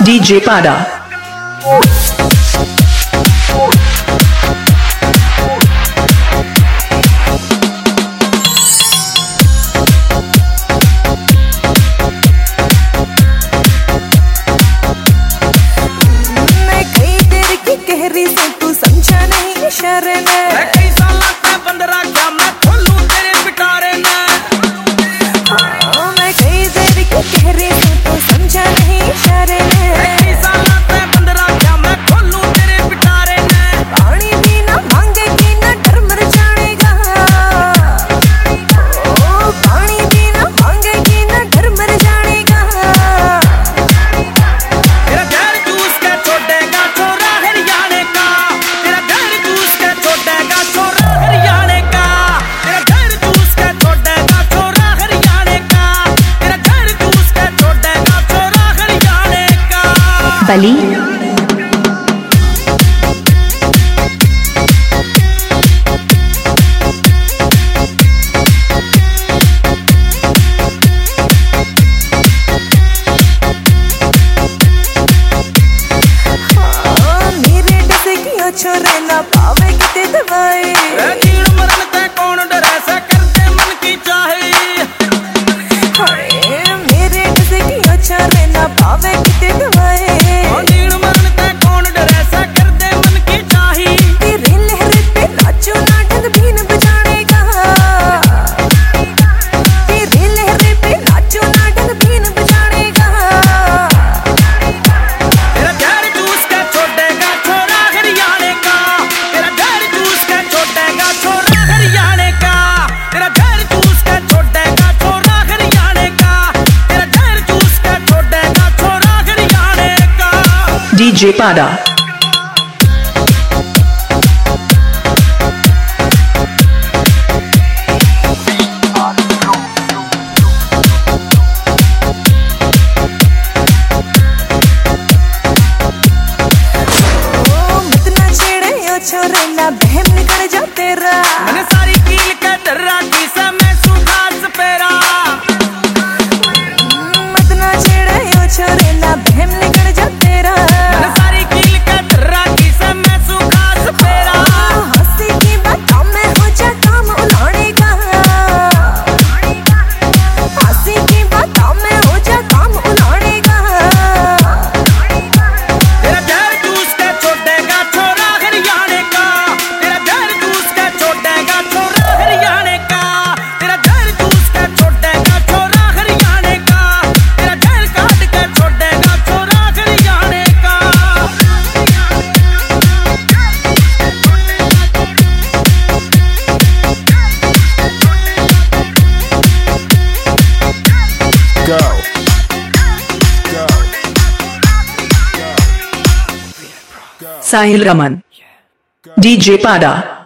DJ Pada. तू समझा नहीं इशारे ने कई साल से बंद रखा मैं खोलूं तेरे पिटारे ने मैं कई देर की कह रही हूं तू समझा नहीं इशारे ने कई साल से बंद रखा मैं खोलूं तेरे पिटारे ने पानी भी ना मांगेगी ना डर मर जाएगा ओ पानी भी ना मांगेगी ना डर मर जाएगा तेरा घर जूस के छोड़ेगा छोरा हरियाणा का तेरा घर जूस के छोड़ेगा छोरा हरियाणा का तेरा घर जूस के छोड़ेगा छोरा हरियाणा का तेरा घर जूस के छोड़ेगा छोरा हरियाणा का बली छोरे ना पावे किते दवाई जीण मरण ते कौन डरे से कर दे मन की चाहे मेरे डसे की छोरे ना पावे किते दवाई जीण मरण ते कौन डरे से कर दे मन की चाहे तेरे लहरे पे नाचो ना ढंग भी न बजानेगा तेरे लहरे पे नाचो ना ढंग भी न बजानेगा तेरा घर जूस के छोड़ेगा छोरा हरियाणा का तेरा घर जूस के छोड़ेगा छोरा हरियाणा का तेरा घर जूस के छोड़ेगा छोरा हरियाणा का तेरा घर जूस के छोड़ेगा छोरा हरियाणा का DJ Pada. छोरे ना बहम निकल जा तेरा मैंने सारी कील का डरा की सा मैं सुखास पेरा मत ना छेड़े ओ छोरे ना बहम निकल जा तेरा मैंने सारी कील का डरा की सा मैं सुखास पेरा हंसी की बातों में हो जा काम उलाने का हंसी की बातों में हो जा काम उलाने का तेरा घर जूस के छोड़ेगा छोरा हरियाणा का तेरा घर जूस के छोड़ेगा छोरा हरियाणा का तेरा घर जूस के छोड़ेगा छोरा हरियाणा का तेरा घर काट के छोड़ेगा छोरा हरियाणा का Go. Go. Sahil Raman. DJ Pada.